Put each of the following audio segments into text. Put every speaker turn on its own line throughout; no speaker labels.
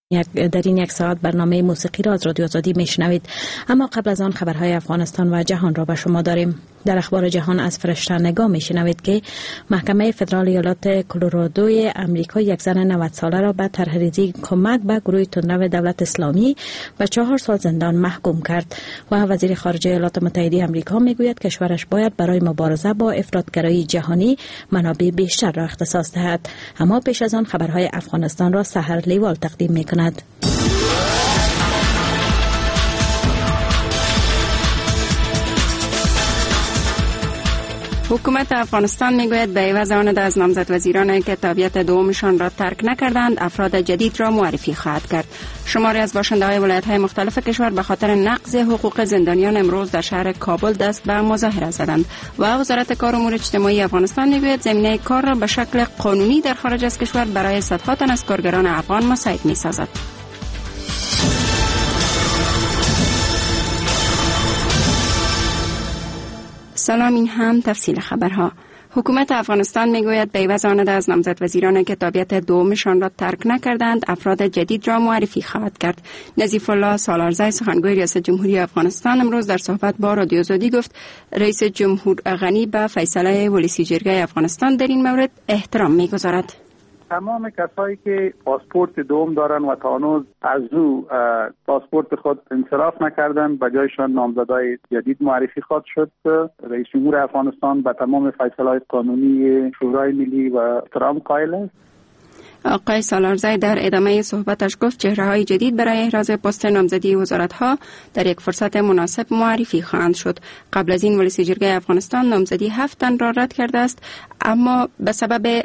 در این یک ساعت برنامه موسیقی را از رادیو آزادی میشنوید. اما قبل از آن خبرهای افغانستان و جهان را به شما داریم. در اخبار جهان از فرشته نگاه میشنوید که محکمه فدرال ایالات کلرادوی امریکا یک زن 90 ساله را به طرحریزی کمک به گروه تندرو دولت اسلامی به 4 سال زندان محکوم کرد و وزیر خارجه ایالات متحده آمریکا میگوید کشورش باید برای مبارزه با افراطگرایی جهانی منابع بیشتر را اختصاص دهد. اما پیش از آن خبرهای افغانستان را سحر لیوال تقدیم میکند.
حکومت افغانستان میگوید به عوض آن از نامزد وزیرانی که تابعیت دومشان را ترک نکردند افراد جدید را معرفی خواهد کرد. شماری از باشنده‌های ولایت‌های مختلف کشور به خاطر نقض حقوق زندانیان امروز در شهر کابل دست به مظاهره زدند و وزارت کار و امور اجتماعی افغانستان میگوید زمینه کار را به شکل قانونی در خارج از کشور برای صدها تن از کارگران افغان مساعد می‌سازد. سلام، این هم تفصیل خبرها. حکومت افغانستان میگوید به عوض آن از نامزد وزیرانی که تابعیت دومشان را ترک نکردند افراد جدید را معرفی خواهد کرد. نظیف الله سالارزی سخنگوی ریاست جمهوری افغانستان امروز در صحبت با رادیو آزادی گفت رئیس جمهور غنی به فیصله ولسی جرگه افغانستان در این مورد احترام میگذارد.
تمام کسایی که پاسپورت دوم دارن و تا هنوز از او پاسپورت خود انصراف نکردن به جایشان نامزدای جدید معرفی خواهد شد. رئیس جمهور افغانستان به تمام فیصله‌های قانونی شورای ملی و احترام قائل است.
آقای سالارزی در ادامه صحبتش گفت چهره‌های جدید برای احراز پست نامزدی وزارت‌ها در یک فرصت مناسب معرفی خواهند شد. قبل از این ولسی جرگه افغانستان نامزدی 7 تن را رد کرده است، اما به سبب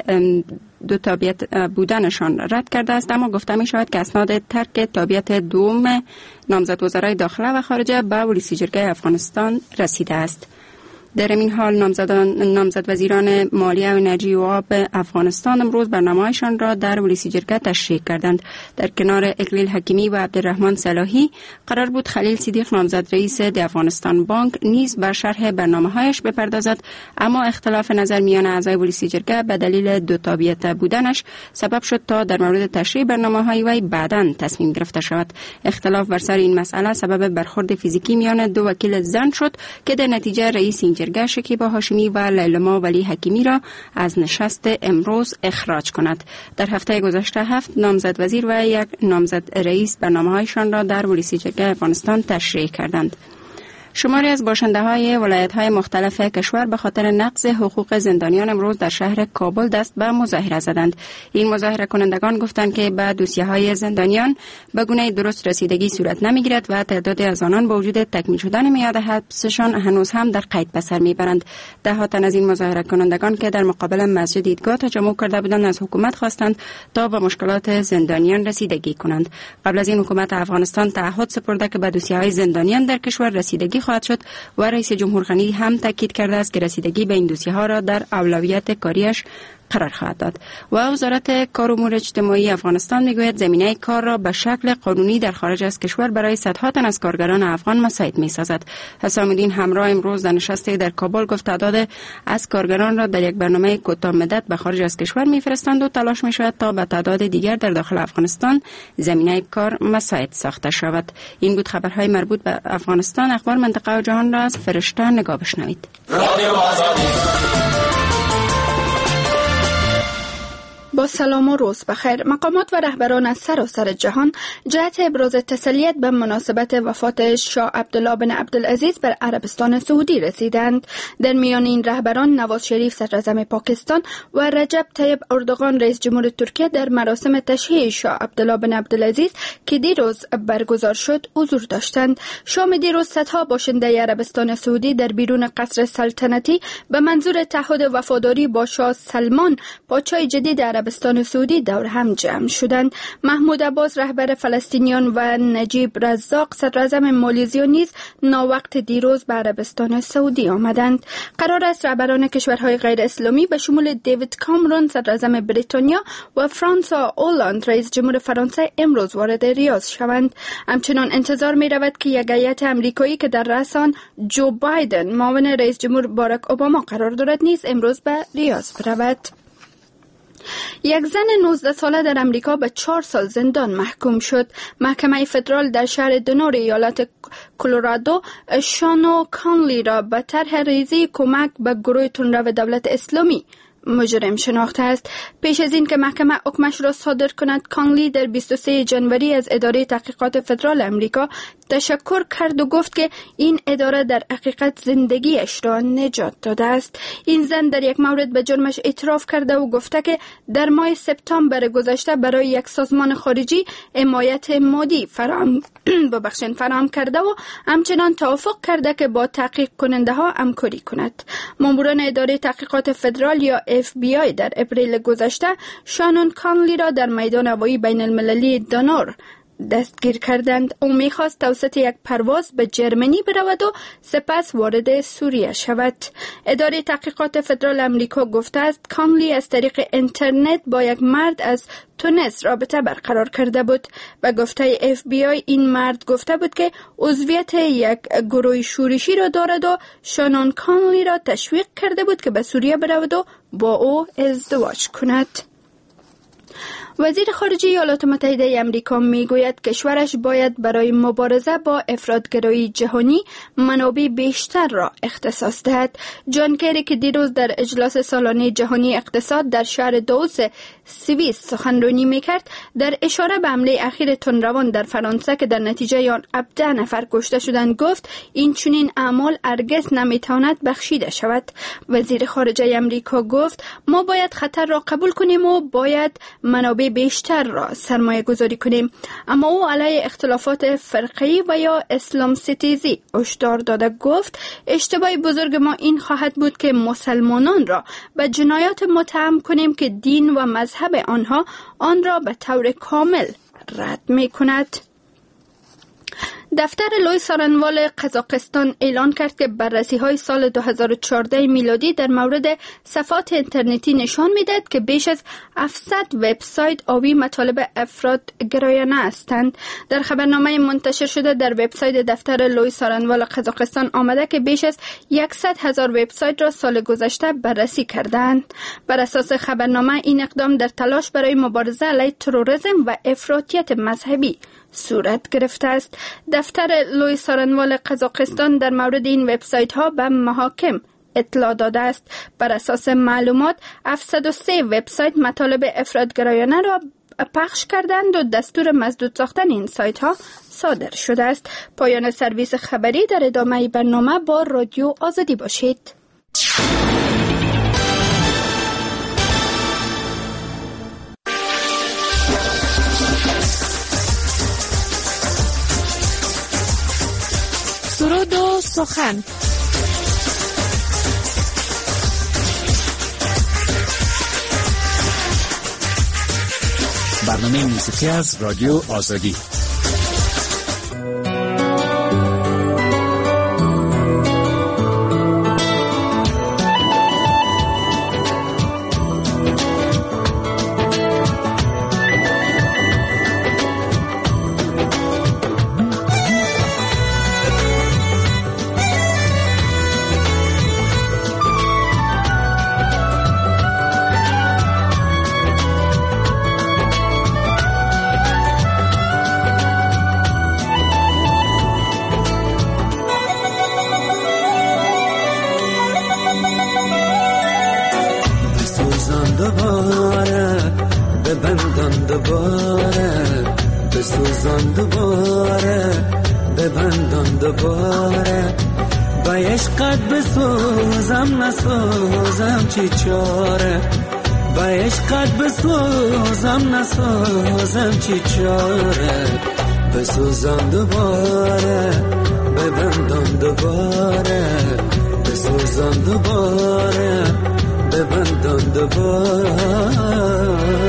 دو تابعیت بودنشان رد کرده است، اما گفته می شود که اسناد ترک تابعیت دوم نامزد وزرای داخله و خارجه به ولسی جرگه افغانستان رسیده است. در این حال نامزد وزیران مالیه و انرژی و آب افغانستان امروز برنامه‌هایشان را در ولسی جرگه تشریح کردند. در کنار اکلیل حکیمی و عبدالرحمن صلاحی قرار بود خلیل صدیق نامزد رئیس افغانستان بانک نیز بر شرح برنامه‌هایش بپردازد، اما اختلاف نظر میان اعضای ولسی جرگه به دلیل دو تابعیت بودنش سبب شد تا در مورد تشریح برنامه‌های وی بعداً تصمیم گرفته شود. اختلاف بر سر این مسئله سبب برخورد فیزیکی میان دو وکیل زن شد که در نتیجه رئیس جرگه شکیبا هاشمی و لیلما ولی حکیمی را از نشست امروز اخراج کند. در هفته گذشته 7 نامزد وزیر و 1 نامزد رئیس برنامه‌هایشان را در ولسی جرگه افغانستان تشریح کردند. شماری از باشنده‌های ولایت‌های مختلف کشور به خاطر نقض حقوق زندانیان امروز در شهر کابل دست به مظاهره زدند. این مظاهره کنندگان گفتند که به دوسیه‌های زندانیان به گونه درست رسیدگی صورت نمی‌گیرد و تعدادی از آنان با وجود تکمیل شدن میعاد حبسشان هنوز هم در قید به سر می‌برند. ده تن از این مظاهره کنندگان که در مقابل مسجد عیدگاه تجمع کرده بودند از حکومت خواستند تا به مشکلات زندانیان رسیدگی کنند. قبل از این حکومت افغانستان تعهد سپرده که به دوسیه‌های زندانیان در کشور رسیدگی خواهد شد و رئیس جمهور غنی هم تاکید کرده است که رسیدگی به این دوسیه ها را در اولویت کاریش قرار خواهد داد. و وزارت کار و امور اجتماعی افغانستان میگوید زمینه کار را به شکل قانونی در خارج از کشور برای صدها تن از کارگران افغان مساعد میسازد. حسام الدین همراه امروز در نشستی در کابل گفت تعداد از کارگران را در یک برنامه کوتاه مدت به خارج از کشور میفرستند و تلاش میشود تا به تعداد دیگر در داخل افغانستان زمینه کار مساعد ساخته شود. این بود خبرهای مربوط به افغانستان. اخبار منطقه و جهان را از فرشته نگاه بشنوید.
با سلام و روز بخیر. مقامات و رهبران از سراسر جهان جهت ابراز تسلیت به مناسبت وفات شاه عبدالله بن عبدالعزیز بر عربستان سعودی رسیدند. در میان این رهبران نواز شریف صدراعظم پاکستان و رجب طیب اردوغان رئیس جمهور ترکیه در مراسم تشییع شاه عبدالله بن عبدالعزیز که دیروز برگزار شد حضور داشتند. شام دیروز صدها باشنده عربستان سعودی در بیرون قصر سلطنتی به منظور تعهد وفاداری با شاه سلمان پادشاه جدید عربستان سعودی دور هم جمع شدند. محمود عباس رهبر فلسطینیان و نجیب رزاق صدراعظم مالزی نیز ناوقت دیروز به عربستان سعودی آمدند. قرار است رهبران کشورهای غیر اسلامی به شمول دیوید کامرون صدراعظم بریتانیا و فرانسوا اولاند رئیس جمهور فرانسه امروز وارد ریاض شوند. همچنان انتظار می رود که یک هیئت امریکایی که در رأس آن جو بایدن معاون رئیس جمهور باراک اوباما قرار دارد نیز امروز به ریاض برود. یک زن 19 ساله در امریکا به 4 سال زندان محکوم شد. محکمه فدرال در شهر دنور ایالت کلرادو شانو کانلی را به طرح ریزی کمک به گروه تندرو دولت اسلامی مجرم شناخته است. پیش از این که محکمه حکمش را صادر کند، کانلی در 23 جنوری از اداره تحقیقات فدرال امریکا تشکر کرد و گفت که این اداره در حقیقت زندگیش را نجات داده است. این زن در یک مورد به جرمش اعتراف کرده و گفته که در ماه سپتامبر گذشته برای یک سازمان خارجی حمایت مادی فراهم کرده و همچنان توافق کرده که با تحقیق کننده ها همکاری کند. ماموران اداره تحقیقات فدرال یا FBI در اپریل گذشته شانون کانلی را در میدان هوایی بین المللی دانور دستگیر کردند. او میخواست توسط یک پرواز به جرمنی برود و سپس وارد سوریه شود. اداره تحقیقات فدرال امریکا گفته است کانلی از طریق اینترنت با یک مرد از تونس رابطه برقرار کرده بود. و گفته FBI این مرد گفته بود که عضویت یک گروه شورشی را دارد و شانون کانلی را تشویق کرده بود که به سوریه برود و با او ازدواج کند. وزیر خارجه ایالات متحده آمریکا میگوید کشورش باید برای مبارزه با افراطگرایی جهانی منابع بیشتر را اختصاص دهد. جان کری که دیروز در اجلاس سالانه جهانی اقتصاد در شهر داووس سوئیس سخنرانی میکرد، در اشاره به حمله اخیر تندروان در فرانسه که در نتیجه آن 17 نفر کشته شدند گفت این چنین اعمال هرگز نمیتواند بخشیده شود. وزیر خارجه آمریکا گفت ما باید خطر را قبول کنیم و باید منابع بیشتر را سرمایه گذاری کنیم. اما او علیه اختلافات فرقه‌ای و یا اسلام ستیزی هشدار داده گفت اشتباه بزرگ ما این خواهد بود که مسلمانان را به جنایات متهم کنیم که دین و مذهب آنها آن را به طور کامل رد می کند. دفتر لوی سارنوال قزاقستان اعلان کرد که بررسی‌های سال 2014 میلادی در مورد صفحات اینترنتی نشان می‌دهد که بیش از 700 وبسایت حاوی مطالب افراط‌گرایانه هستند. در خبرنامه منتشر شده در وبسایت دفتر لوی سارنوال قزاقستان آمده که بیش از 100,000 وبسایت را سال گذشته بررسی کردند. بر اساس خبرنامه این اقدام در تلاش برای مبارزه علیه تروریسم و افراطیت مذهبی صورت گرفته است. دفتر لوی سارنوال قزاقستان در مورد این وبسایت ها به محاکم اطلاع داده است. بر اساس معلومات 703 وبسایت مطالب افراطگرایانه را پخش کردند و دستور مسدود ساختن این سایت ها صادر شده است. پایان سرویس خبری. در ادامه برنامه با رادیو آزادی باشید.
سرود و سخن.
برنامه موسیقی از رادیو آزادی.
بسوزان دوباره ببندان دوباره با عشقت بسوزم نسوزم چی چاره با عشقت بسوزم نسوزم چی چاره بسوزان دوباره ببندان دوباره بسوزان دوباره ببندان دوباره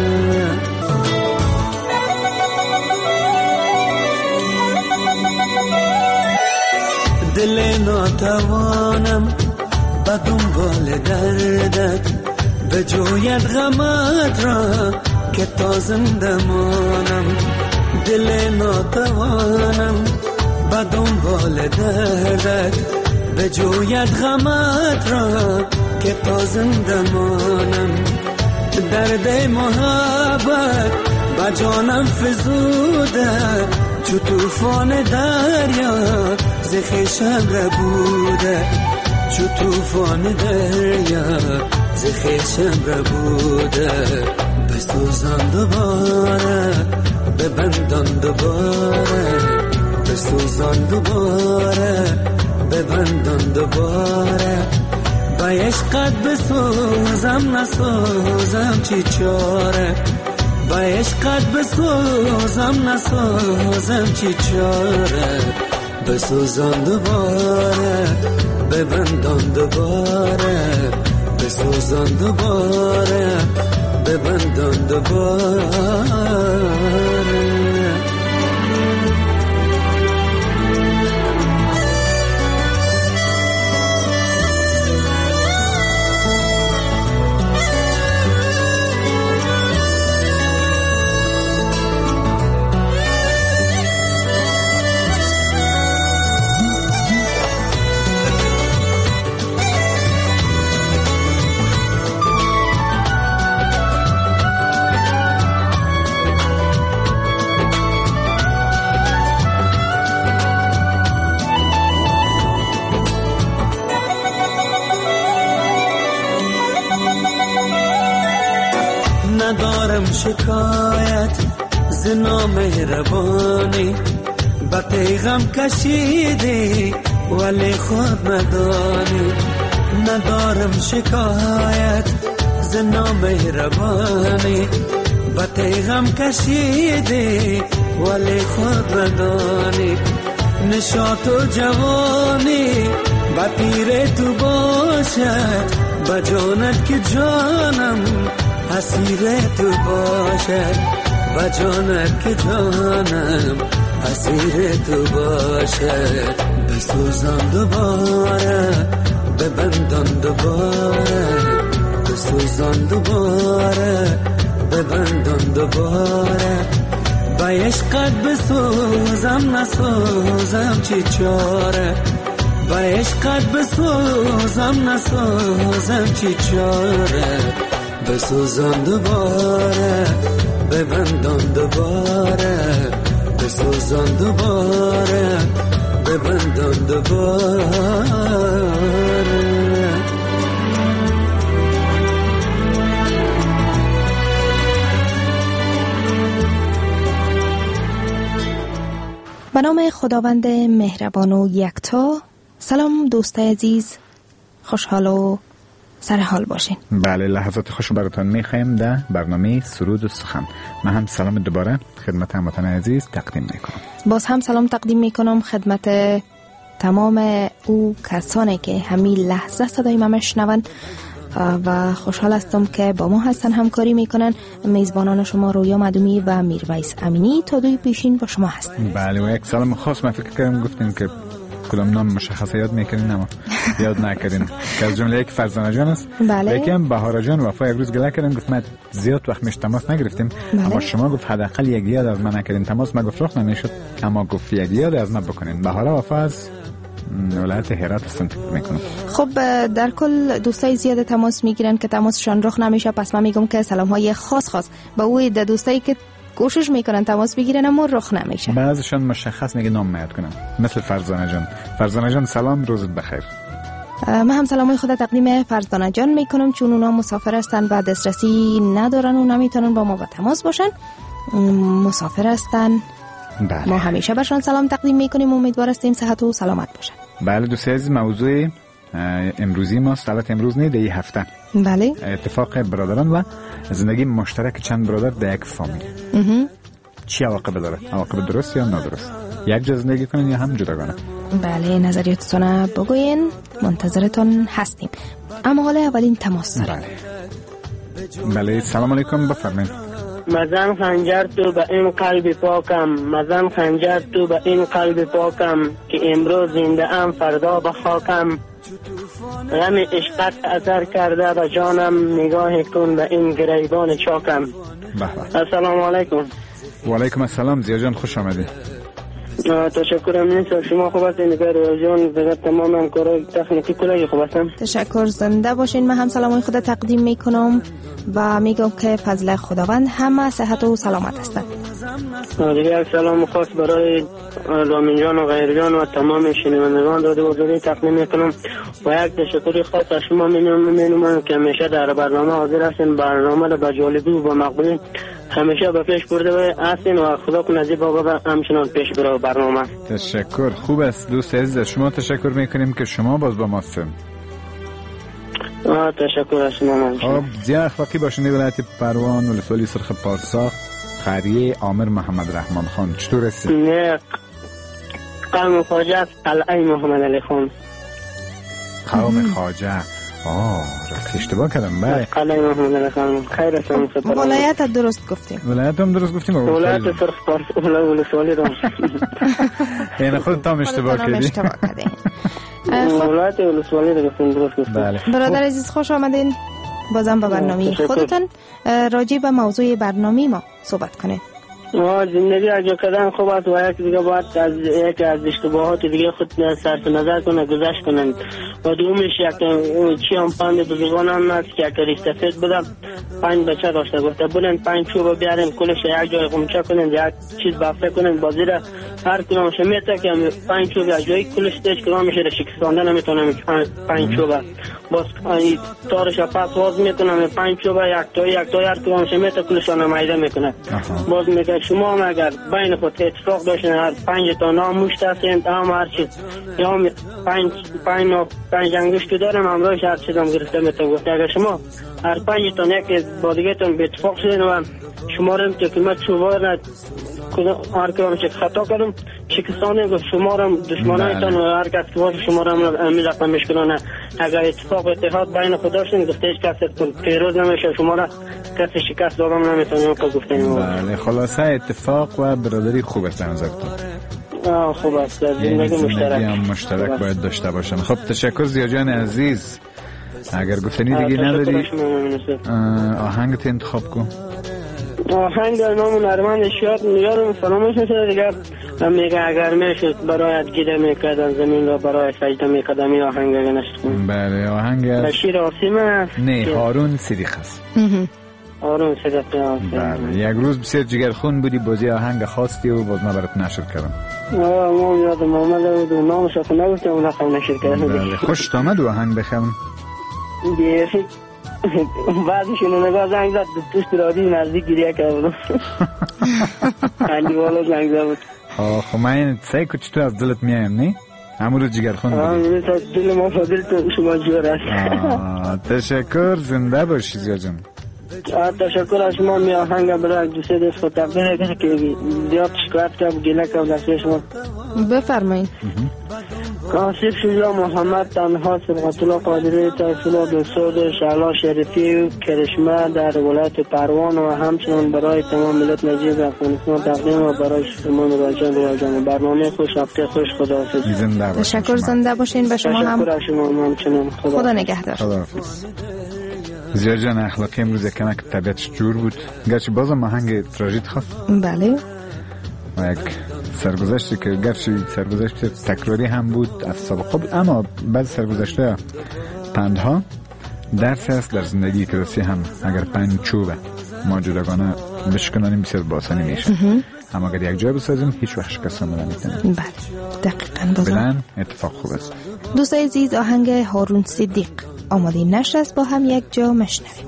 دل ناتوانم به دنبال دردت به جویت غمت را که تا زنده مانم دل ناتوانم به دنبال دردت به جویت غمت را که تا زنده مانم درد محبت با جانم فزوده چو توفان دریا ز خویشم ربوده چو توفان دریا ز خویشم ربوده بسوزان دوباره ببندان دوباره بسوزان دوباره ببندان دوباره با عشقت بسوزم نسوزم چی چاره با عشقت بسوزم نسوزم چی چاره بسوزان دوباره ببندان دوباره بسوزان دوباره ببندان دوباره ندارم شکایت ز نامهربانی با پیغام کشیدی ولی خود ندانی ندارم شکایت ز نامهربانی با پیغام کشیدی ولی خود ندانی نشاط و جوانی با پیر تو باشد با جانت که جانم اسیر تو باشد و جانت که جانم اسیر تو باشد بسوزان دوباره ببندان دوباره بسوزان دوباره ببندان دوباره با عشقت بسوزم نسوزم چی چاره با عشقت بسوزم نسوزم چی چاره بسوزان دوباره ببندان دوباره بسوزان دوباره ببندان دوباره
به نام خداوند مهربان و یکتا. سلام دوستای عزیز، خوشحال و سر حال باشین.
بله، لحظات خوش براتون میخوایم در برنامه سرود و سخن. من هم سلام دوباره خدمت هموطن عزیز تقدیم میکنم.
باز هم سلام تقدیم میکنم خدمت تمام او کسانی که همین لحظه صدای ما میشنون و خوشحال هستم که با ما هستن، همکاری میکنن. میزبانان شما رویا مدومی و میرویس امینی تا دوی پیشین با شما هستن.
بله، و یک سلام خاص. من فکر کردم گفتین که کدام نام مشخصه یاد میکنین، اما یاد نکردین که از جمله یک فرزانه جان است.
بله.
یکم بهاره جان وفا یک روز گله کردم، گفت من زیاد وقت میش تماس نگرفتیم. بله. اما شما گفت حداقل یک یاد از من نکردین تماس. من گفت رخ نمیشد، اما گفت یک یاد از من بکنین. بهاره وفا از ولایت هرات هستن میکنم.
خب در کل دوستای زیاد تماس میگیرن که تماسشان رخ نمیشه، پس من میگم که سلام های خاص به اوی دوستایی که کوشش میکنن تماس بگیرن اما رخ نمیشه.
بعضیشون مشخص میگه نام میاد کنن، مثل فرزانه جان. فرزانه جان سلام، روزت بخیر.
من هم سلامای خود تقدیم فرزانه جان میکنم، چون اونا مسافر هستن و دسترسی ندارن و نمیتونن با ما با تماس باشن. مسافر هستن.
بله.
ما همیشه برشان سلام تقدیم میکنیم، امیدوار هستیم صحت و سلامت باشن.
بله دوستای عزیز، موضوع امروزی ماست، البته امروز نه، این هفته.
بله.
اتفاق برادران و زندگی مشترک چند برادر در یک فامیل. چی عواقب داره؟ عواقب درست یا نادرست؟ یک جا زندگی کنین یا هم جداگانه؟
بله، نظریاتتون بگوین، منتظرتون هستیم. اما حالا اولین تماس داریم.
بله، سلام علیکم، بفرمایید.
مزن خنجر تو به این قلب پاکم، مزن خنجر تو به این قلب پاکم، که امروز زنده ام فردا به خاکم. غم عشقت اثر کرده به جانم، نگاه کن به این گریبان چاکم.
بله.
السلام علیکم.
و علیکم السلام. زیا جان خوش آمدید.
تشکرم نیست. شما خوب هستین نگار جان، دیگر تمام همکارای تکنیکی کلی خوب هستن.
تشکر، زنده باشین. من هم سلامای خود تقدیم میکنم و میگم که فضل خداوند همه صحت و سلامت هستند.
دیگر یک سلام خاص برای رامین جان و غیر جان و تمام شنوندگان داده بزرگی تقدیم میکنم و یک تشکر خاص از شما مینومم که همیشه در برنامه حاضر هستین، برنامه را به جالبی و به مقبولی همیشه به پیش برده هستین و خدا کنه نصیب بابا همچنان پیش بره برنامه.
تشکر. خوب است دوست عزیز، شما تشکر میکنیم که شما باز با ما هستین.
تشکر از شما.
خب زیاد اخلاقی باشین. ولایت پروان ولسوالی سرخ پارسا قریه عامر محمد رحمان خان، چطور هستی؟
نه قوم خواجه قلعه محمد علی خان.
قوم خواجه. رفت اشتباه کردم. بله
قلعه محمد علی خان. خیر هستم.
ولایت درست گفتیم.
ولایت هم درست گفتیم.
ولایت سرخ پارسا ولسوالی رو
یعنی خودت هم اشتباه کردی.
ولایت ولسوالی رو گفتیم درست گفتیم.
بله.
برادر عزیز خوش آمدین بازم به برنامه خودتان. راجع به موضوع برنامه ما صحبت کنید.
زندگی اجرا کردن خوب است و یک دیگه باید از اشتباهات دیگه خود صرف نظر کنه، گذشت کنن و دومش یک چی هم پند بزرگان هم هست که یک ریستفید بدم 5 بچه داشته گفته بودن 5 چوب بیارین کلش یک جای قمچه کنن یک چیز بافته کنن بازی را هر کنم شمیته که 5 چوب یک جای کلش تیش کنم میشه شکستانده نمیتونم 5 چوب باز تارش پس واز میکنم 5 چوب یک تا هر کنم شمیته کلش نمایده میکنه. باز میگه شما هم اگر بین خود اتفاق داشتین هر 5 تا نام مشت هستین هم هر چیز یا 5 انگشت دارم امروز هر چیز هم گرفته میتون گفت اگر شما هر 5 تا یک با دیگه تون به اتفاق شدین و شما رو که کلمت شوار هر کدام چه خطا کردم شکستانه گفت شما رو دشمنایتان و هر کس که باشه شما رو امی رقم میشکنانه اگر اتفاق اتحاد بین خود داشتین گفته هیچ کسی پیروز نمیشه شما را کسی شکست دادم نمیتونیم که گفتیم.
بله خلاصه اتفاق و برادری خوب است نظرتون.
خوب است. زندگی
مشترک باید داشته باشن. خب تشکر زیا جان عزیز. اگر گفتنی دیگه نداری آهنگت انتخاب کن.
آهنگ نام نرمند شاد یادم فراموش نشده دیگر میگه اگر میشد برایت گیره میکردن زمین را برای سجده میکردم این آهنگ اگر نشد.
بله آهنگ
بشیر آسیم است.
نه هارون صدیق است.
هارون صدیق است.
بله یک روز بسیار جگرخون بودی بازی آهنگ خواستی و باز من برات نشر کردم.
ما یادم آمده و نامش رو نگفتم و رقم نشر کردم.
بله خوشت آمد و آهنگ بخوام.
دیگه بعدشون نگاه زنگ زد توش رادی نزدیک گریه کرد. خندی والا زنگ زد.
خب من سعی کنم تو از دلت میایم نه؟ همون جگرخون بودی.
دل ما فاضل تو شما جور است.
تشکر زنده باشی زیا جان.
تشکر از شما. می آهنگ برای دوسته دست خود تقدیم کنه که زیاد شکایت کرد گله کرد دسته شما.
بفرمایید.
کاسف شجاع محمد تنها سبقت الله قادری تحصیل دستور شعلا شریفی کرشمه در ولایت پروان و همچنان برای تمام ملت نجیب افغانستان تقدیم و برای شما راجان برنامه خوش هفته خوش خداحافظ.
تشکر زنده باشین. به شما هم
تشکر از شما همچنان.
خدا نگهدار.
خداحافظ. زیاد جان اخلاقی امروز کمک طبیعتش جور بود گرچه بازم آهنگ تراژدی خواست.
بله
و یک سرگذشتی که گرچه سرگذشت تکراری هم بود از سابقه بود اما بعد سرگذشته پندها درس است در زندگی کلاسی هم. اگر 5 چوب ما جداگانه بشکنانیم بسیار باسانی میشه اما اگر یک جای بسازیم هیچ وقت شکست نمیتونیم.
بله دقیقاً. بازم
اتفاق خوب است.
دوست عزیز آهنگ هارون صدیق آماده نشر است با هم یک جا مشنویم.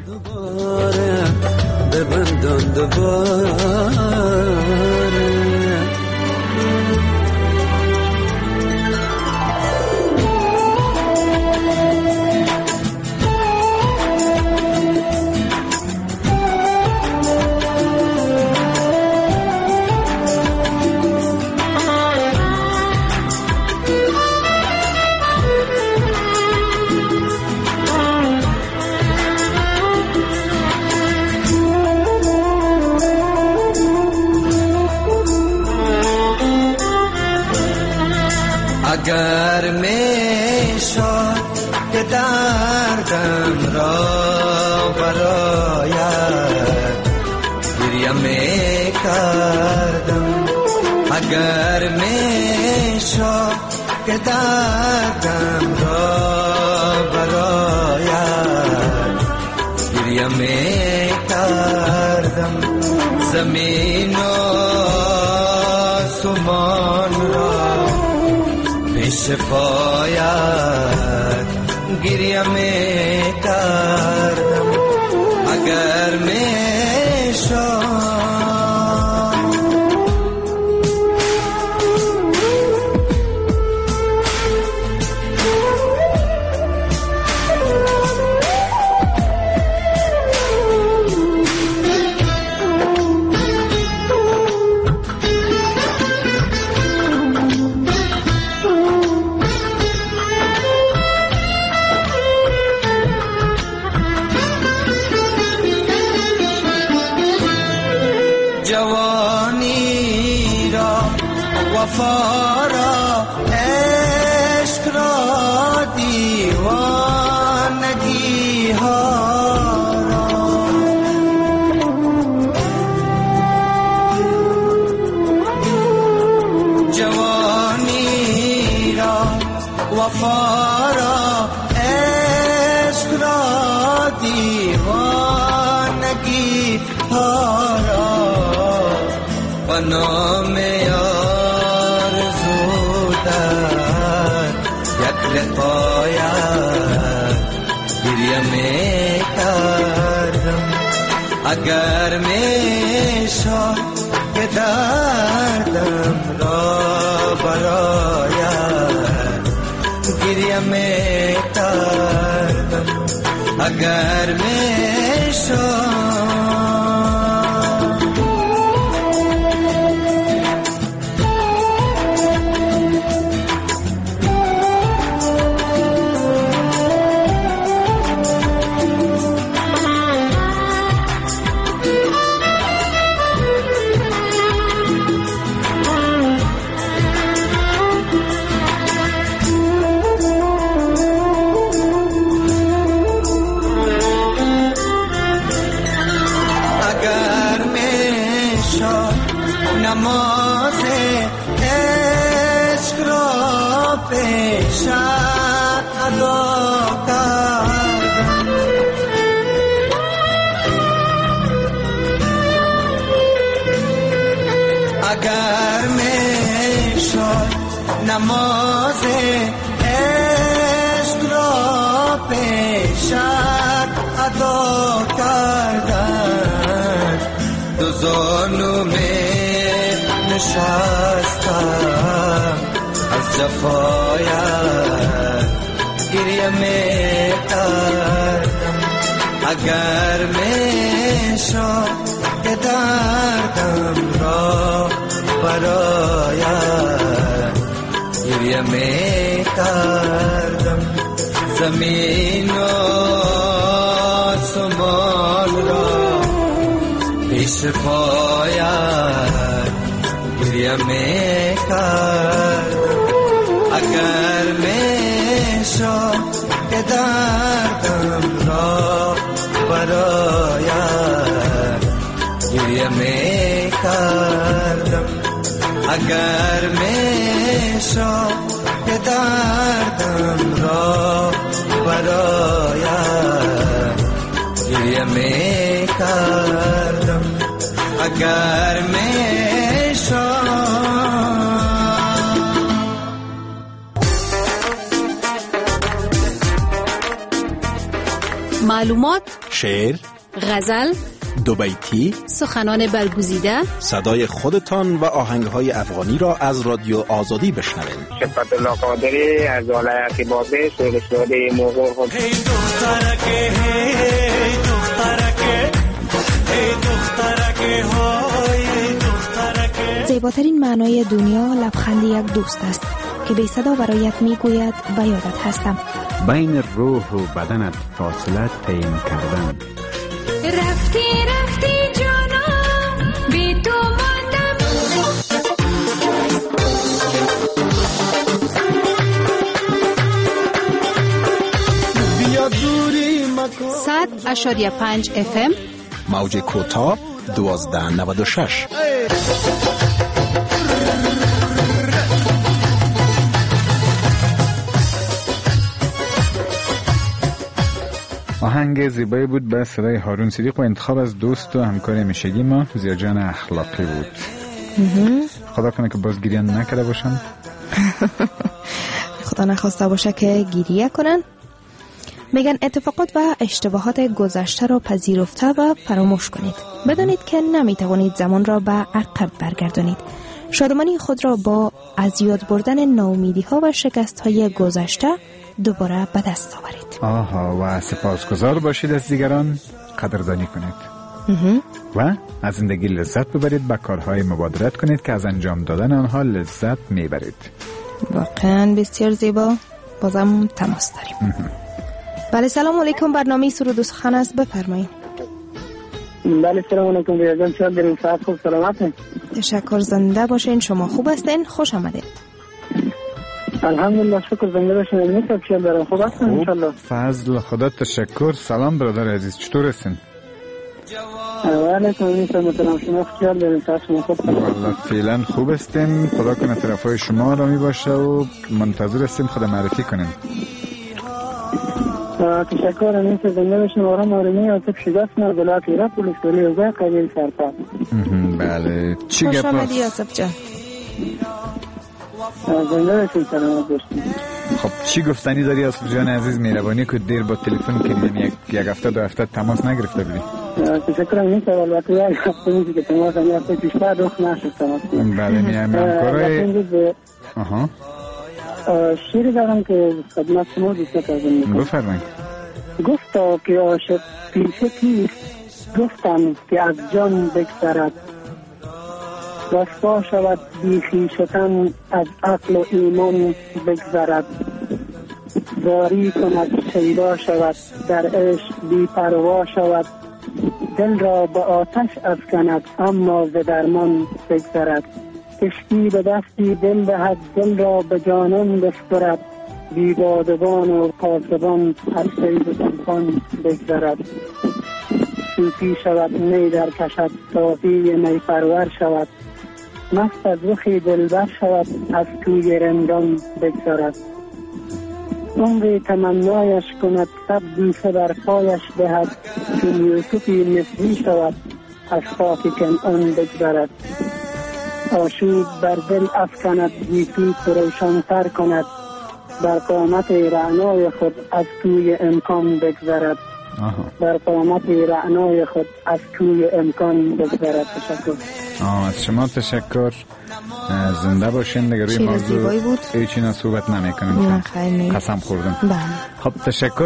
اگر میشد که دردم را برایت گریه میکردم، اگر میشد که دردم را برایت گریه میکردم زمین و آسمان را پیش پایت گریه میکردم اگر میشد جوانی را وفا را عشق را دیوانگی ها را جوانی را وفا را عشق را دیوانگی ها را و نام آرزو در یک لقایت گریه میکردم اگر میشد که دردم را برایت گریه میکردم اگر میشد نماز عشق را پیشت ادا کردم اگر میشد نماز عشق را پیشت ادا کردم دو زانو نشستم از جفایت گریه میکردم اگر میشد که دردم را برایت گریه میکردم زمین و آسمان را پیش پایت گریه میکردم اگر میشد که دردم را برایت گریه میکردم اگر میشد که دردم را برایت گریه میکردم اگر میشد
معلومات،
شعر،
غزل،
دو بیتی،
سخنان برگزیده،
صدای خودتان و آهنگهای افغانی را از رادیو آزادی بشنوید.
شفقت الله قادری از ولایت بابل سرسوده موغور خود.
ای دخترکه ای دخترکه ای دخترکه های دخترکه.
زیباترین معنای دنیا لبخند یک دوست است که بی صدا برایت میگوید به یادت هستم.
بین روح و بدنت فاصله تعیین کردن.
رفتی رفتی جانم بی تو ماندم.
100.5 FM
موج کوتاه 1296.
آهنگ زیبایی بود به صدای هارون صدیق و انتخاب از دوست و همکار همیشگی ما زیاجان اخلاقی بود. خدا کنه که باز گریه نکرده باشم.
خدا نخواسته باشه که گریه کنن. میگن اتفاقات و اشتباهات گذشته را پذیرفته و فراموش کنید. بدانید که نمیتوانید زمان را به عقب برگردانید. شادمانی خود را با از یاد بردن ناامیدی ها و شکست های گذشته دوباره به دست آورید.
آها، و سپاسگزار باشید از دیگران، قدردانی کنید و از زندگی لذت ببرید، با کارهای مبادرت کنید که از انجام دادن آنها لذت میبرید.
واقعا بسیار زیبا. بازم تماس داریم. بله، سلام علیکم. برنامه سرود و سخن است، بفرمایید.
بله سلام علیکم. بیازم چند بریم ساعت خوب سلامت.
تشکر، زنده باشین. شما خوب هستین؟ خوش آمدید.
الحمدلله، شکر، زنده باشین. میتونم چند برم خوب هستن انشالله.
فضل خدا، تشکر. سلام برادر عزیز، چطور هستین؟
علیکم میتونم شما خیال داریم ساعت شما خوب هستن؟
والله فعلا خوب هستیم. خدا کنه طرفای شما را می باشه و منتظر هستیم خدا معرفی کنیم.
تشکر. انیسه زنده باشیم. آرام آرمی آتب شدست نه بلات ایراد پولیسولی اوزای قبیل سرپا.
بله، چی گپ
خوش آمدی آصف جان.
زنده باشیم، سلامت باشیم.
خب چی گفتنی داری آصف جان عزیز؟ مهربانی که دیر با تلفن کردیم، یک هفته دو هفته تماس نگرفته بودی.
تشکر. انیسه البته یک هفته میشه که تماس هفته پیشتر رخ نشد تماس.
بله میام همکارای. آها،
شیری دارم که خدمت شما دوست کردم.
بفرمایید.
گفتا که عاشق پیشه کیست، گفتم که از جان بگذرد، وفا شود بی خویشتن از عقل و ایمان بگذرد، زاری کند شیدا شود در عشق بی پروا شود، دل را به آتش افکند اما ز درمان بگذرد، کشتی به دستی دل دهد دل را به جانان بسپرد، بی بادبان و پاسبان از سیل طوفان بگذرد، صوفی شود می در کشد صافی می پرور شود، مست از رخی دلبر شود از توی رندان بگذرد، عمری تمنایش کند صد بوسه بر پایش دهد، چون یوسفی مصری شود از خاک کنعان بگذرد، آشوب بر دل افکند گیتی روشن‌تر کند، بر قامت رعنای خود از توی امکان بگذرد، بر قامت رعنای خود از توی امکان بگذرد. تشکر.
از شما تشکر. زنده باشین. دیگه روی موضوع هیچی نه صحبت نمی‌کنیم، قسم خوردم. خب تشکر.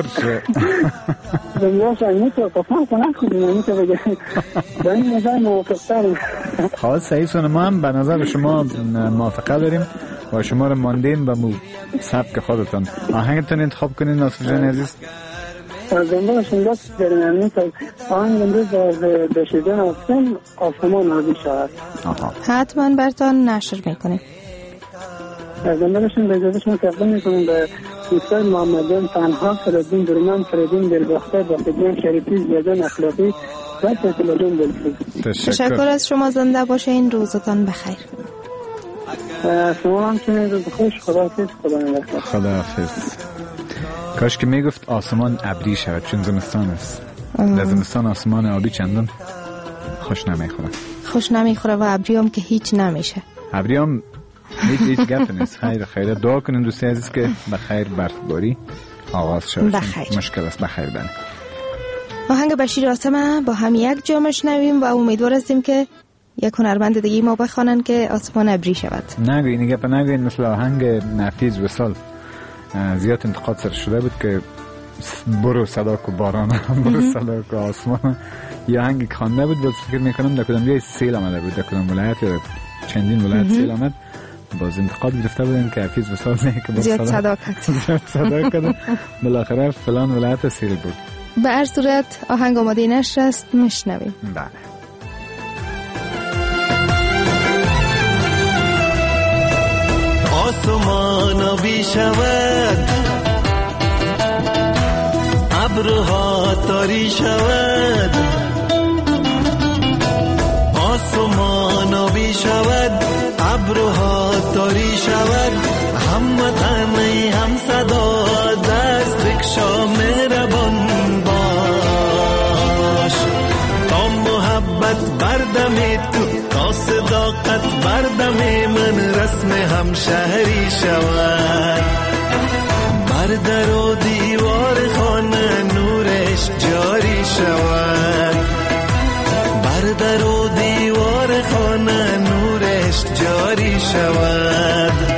خب صحیح سونه، ما هم به نظر شما موافقه داریم و شما رو ماندین به سبک خودتون. آهنگتون انتخاب کنین آصف جان عزیز.
زنده باشین. دست برنامه آهنگ امروز از بشیدن آسمان آبی شود.
حتما برتان نشر میکنیم.
زنده باشین. به اجازه شما تقدیم میکنیم به دوستای محمدیان تنها، فرادین درمان، فرادین دلباخته، باقیدین شریفی، زیادان اخلاقی و تطلالون دلفوز.
تشکر از شما. زنده باشین. روزتان بخیر.
شما هم چنین روز خوش. خداحافظ. خدا نگهدار.
خداحافظ. کاش که میگفت آسمان ابری شود، چون زمستان است. در زمستان آسمان آبی چندان خوش نمیخوره.
خوش نمیخوره و ابری هم که هیچ نمیشه.
ابری هم هیچ گپ نیست. خیر دعا کنین دوستی عزیز که بخیر برفباری آغاز شد. مشکل است. بخیر. بله.
آهنگ بشیر آسمه با هم یک جا میشنویم و امیدوار هستیم که یک هنرمند دیگه ما بخوانن که آسمان ابری شود.
نگوین گپ نگوین. مثل آهنگ نفیز وصال زیاد انتقاد سر شده بود که برو صدا کو باران، برو صدا کو آسمان. یه آهنگ خوانده بود، فکر میکنم در کدام جای سیل آمده بود، در کدام ولایت یا چندین ولایت سیل آمد. باز انتقاد گرفته بودن که حفیظ وصال نه که
زیاد
صدا کرد. بالاخره فلان ولایت سیل بود.
به هر صورت آهنگ آماده نشر است، میشنویم.
بله.
آسمان آبی شود، ابرها تاری شود، آسمان آبی شود، ابرها تاری شود، هموطنی هم صدا دست بکشا مهربان با بردم تو تا صداقت بردم من رسم همشهری شود. بر در و دیوار خانه نورش جاری شود. بر در و دیوار خانه نورش جاری شود.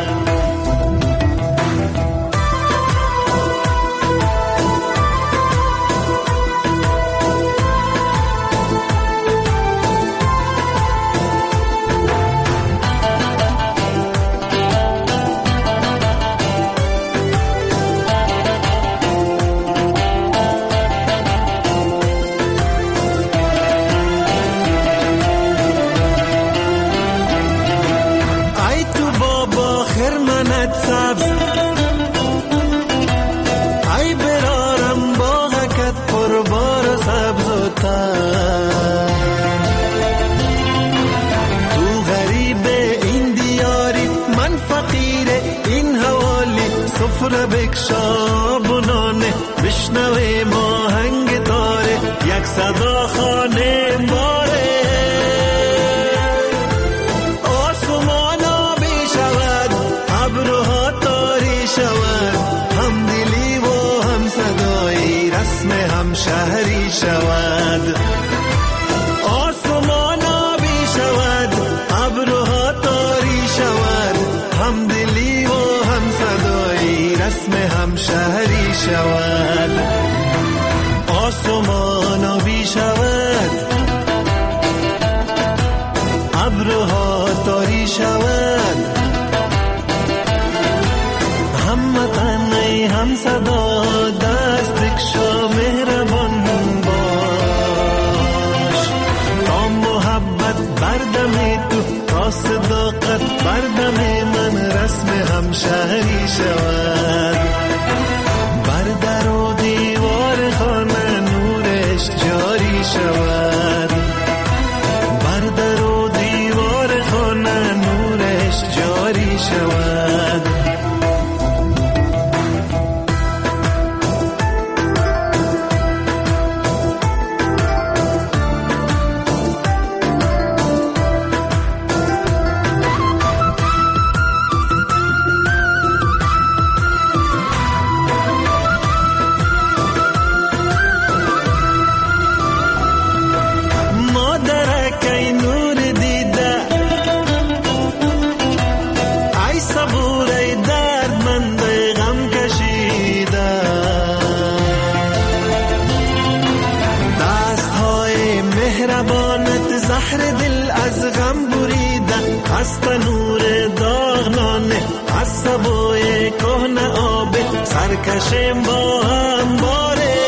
بکشابونانه بشنوه ماهنگ تاره یک صدا خانه باره. آسمان آبی شود ابرها تاری شود. هم دلی و هم صدایی رسم هم شهری شود. آسمان آبی شود ابرها تاری شود. هم دلی و هم صدایی رسم هم شهری شود. آسمان آبی شود ابرها تاری شود. هم وطنی هم صدا دست بکشا مهربان باش. تا محبت بردم تو تا صداقت بردم من رسم هم شهری شود. بر در و دیوار خانه نورش جاری شود. بر در و دیوار خانه نورش جاری شود. از تنور داغنانه از سبوی کهنه آب سرکشیم با هم باره.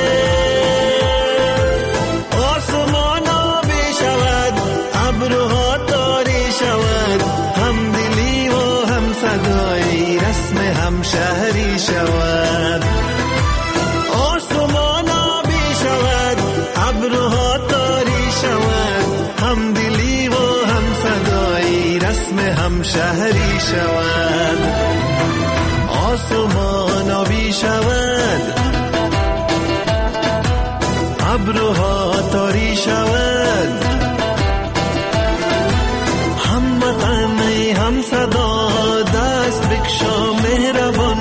آسمان آبی شود ابرها تاری شود. هم دلی و هم صدایی رسم هم شهری شود. آسمان آبی شود ابرها تاری شود. هم دلی و هم صدایی رسم هم شهری شود. آسمان آبی شود ابرها تاری شود. هم وطنی هم صدا دست بکشا مهربان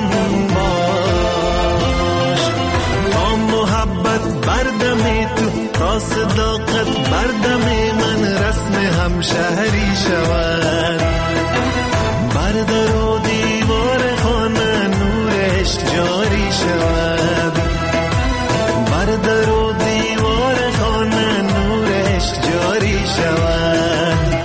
باش. تا محبت بردم تو تا صداقت بردم من رسم هم شهری شود. بر در و دیوار خانه نورش جاری شود. بر در و دیوار خانه نورش جاری شود.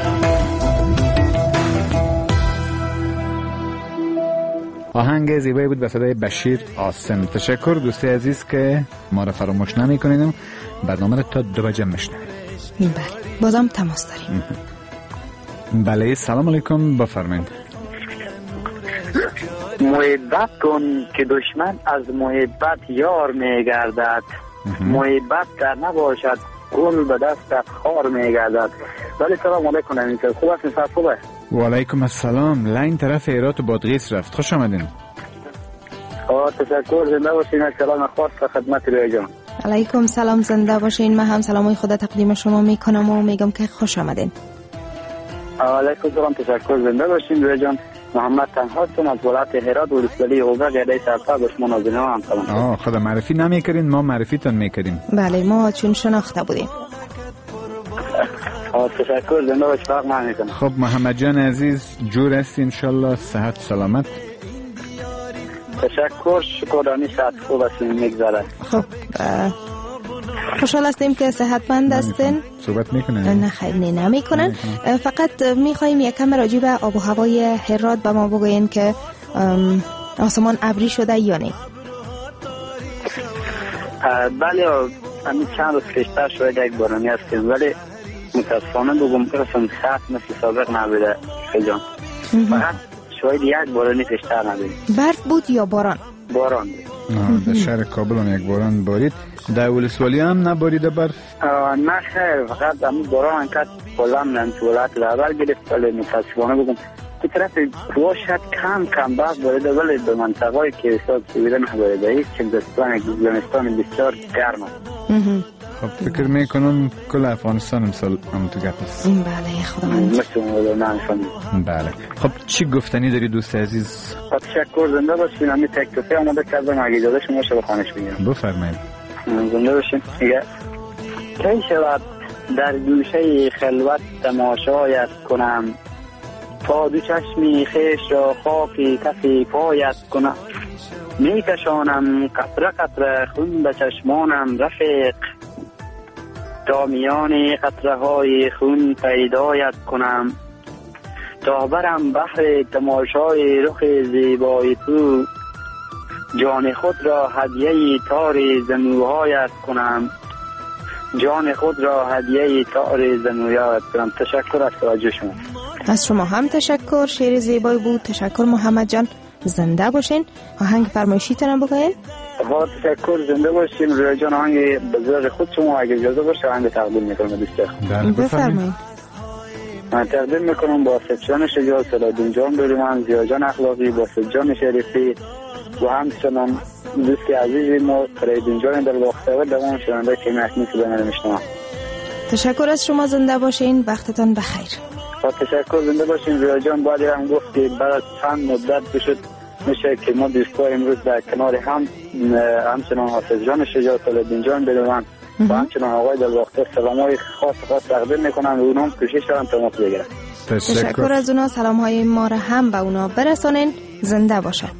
آهنگ زیبایی بود به صدای بشیر عاصم. تشکر دوستی عزیز که ما را فراموش نمی کنید. برنامه را تا 2 بجه میشنوید.
بله بازم تماس داریم.
بله سلام علیکم بفرمایید.
محبت کن که دشمن از محبت یار میگردد. محبت در نباشد گل به دست خار میگردد. بله سلام علیکم امین صاحب، خوب هستین؟ صاحب خوبه؟
و علیکم السلام. لین طرف هرات و بادغیس رفت. خوش آمدین.
تشکر، زنده باشین. سلام خاص خدمت روی جان.
علیکم سلام، زنده باشین. من هم سلامای خود تقدیم شما میکنم و میگم که خوش آمدین.
علیکم سلام، تشکر. زنده باشین روی جان. محمد تنها هستم از ولایت هرات، ولسوالی اوبه گرده سرپا. به شما ناظرین هم سلام.
خدا معرفی نمیکردین، ما معرفیتون میکردیم.
بله، ما چون شناخته بودیم.
تشکر، زنده باش. فرق نمیکنه.
خب محمد جان عزیز، جور هستی انشالله؟ صحت سلامت؟
تشکر، شکرانی، صحت خوب هستیم، میگذره.
خب خوشحال هستیم که صحتمند هستین.
صحبت میکنن؟
نه خیر، نمیکنن. فقط میخوایم یکم راجع به آب و هوای هرات به ما بگوین که آسمان ابری شده یا نه؟
بله، همین چند روز پیشتر شاید یک بارانی هستیم، ولی متاسفانه بگم که اصلا سخت مثل سابق نبوده جان. فقط شاید یک بارانی پیشتر نبوده.
برف بود یا باران؟
باران بود.
در شهر کابل هم یک باران بارید. در ولسوالی هم نباریده برف؟
نه خیر، فقط همین باران انقدر بلند ننتولت لعبر گرفت، ولی متاسفانه بگم که طرف باشد کم برف باریده، ولی به منطقه‌ای که حساب سویده نباریده. هیچ زمستان بسیار گرم است.
خب فکر میکنم کل افغانستان امسال هم تو گپ است.
بله خداوند.
بله. خب چی گفتنی داری دوست عزیز؟
تشکر، زنده باشین. همین تکلیفی آماده کردم، اگه اجازه شما شو بخوانش بگیرم.
بفرمایید.
زنده باشین. میگه کی شود در گوشه خلوت تماشایت کنم، تا دو چشمی خیش را خاکی کفی پایت کنم. میکشانم قطره قطره خون به چشمانم رفیق، تا میان قطره های خون پیدایت کنم. تا برم بحر تماشای رخ زیبای تو، جان خود را هدیه تار زنوهایت کنم. جان خود را هدیه تار زنوهایت کنم. تشکر از توجه شما.
از شما هم تشکر، شعر زیبای بود. تشکر محمد جان، زنده باشین. آهنگ فرمایشی تنم بگوین؟
با تشکر، زنده باشین. روی جان آهنگ بزرگ خود شما اگه اجازه باشه آهنگ تقدیم میکنم دوستان.
بفرمایید.
من تقدیم میکنم با سجان شجاع، سلادین جان بریمان، زیاجان اخلاقی، با سجان شریفی و همچنان دوستی عزیزی ما فریدین جان در واقعه و دوام شنونده که محکمی که بنده میشنم.
تشکر از شما، زنده باشین. وقتتان بخیر.
با تشکر، زنده باشین. روی جان بعد هم گفت که بعد از چند مدت بشد میشه که ما دوستان امروز در کنار همچنان حافظ جان شجاع، سلادین جان بریمان و همچنان آقای در واقع سلامای خاص تقدیم میکنم و اونام کوشش دارم تماس بگیرم.
تشکر از اونا. سلام های ما را هم به اونا برسانین. زنده باشن.